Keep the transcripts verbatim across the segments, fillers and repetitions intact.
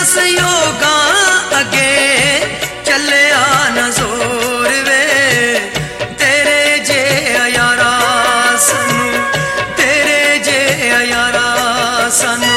संयोगा अगे चलिया न जोर वे तेरे जे यारा सानू, तेरे जे यारा सानू।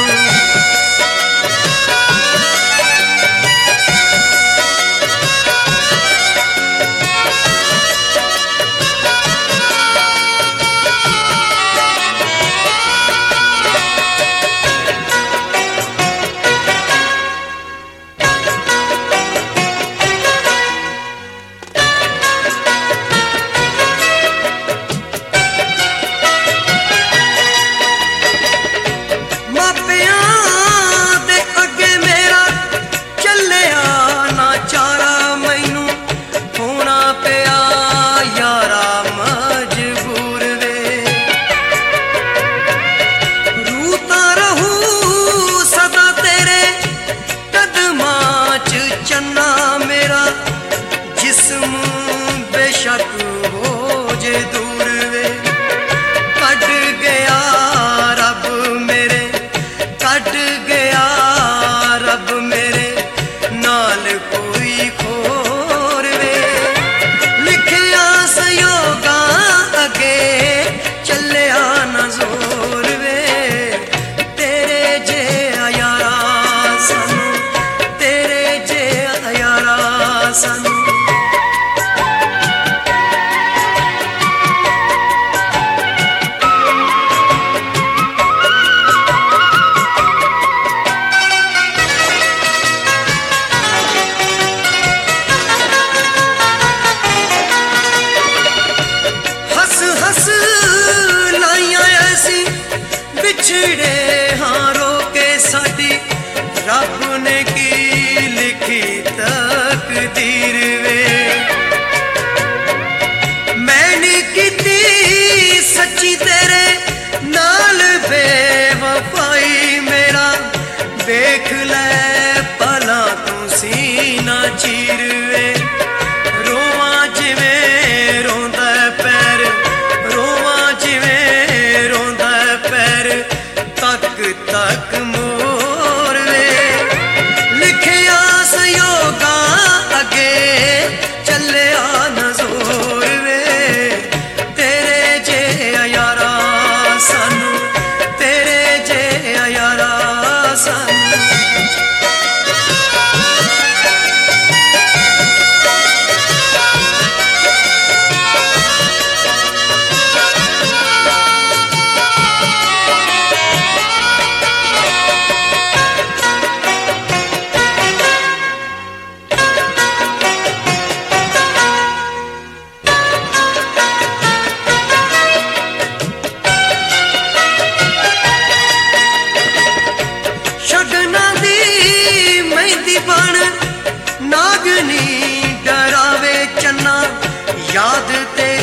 याद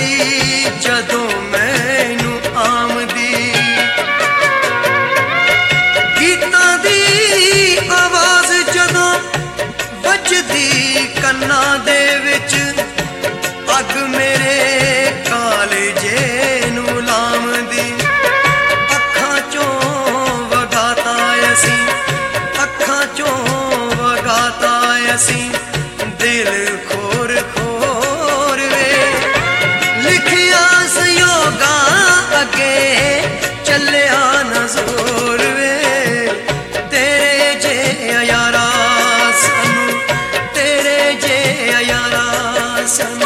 तेरी जदों मैनू आमदी, गीतां दी आवाज़ जदों वजदी कन्ना दे विच, अग मेरे कालजे नू लामदी। अखां चों वगाता असी, अखां चों वगाता असी, दिल खोर खोर वे लिखिया संयोगा अगे चलिया न जोर वे तेरे जे यारा सानू, तेरे जे यारा सानू।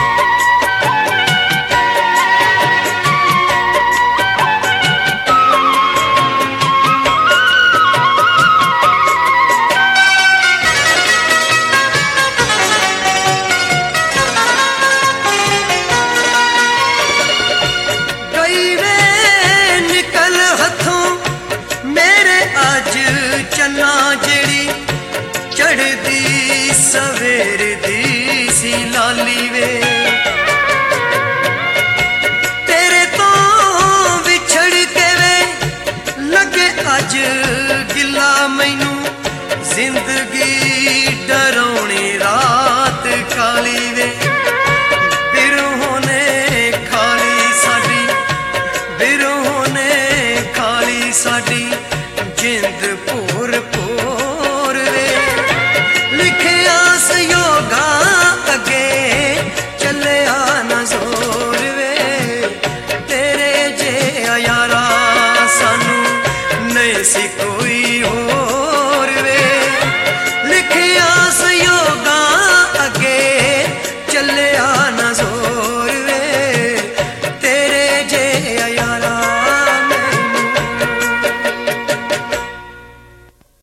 चन्ना जेड़ी चढ़दी सवेर दी सी लाली वे, तेरे तो विछड़ के वे लगे अज गिला मैनू जिंद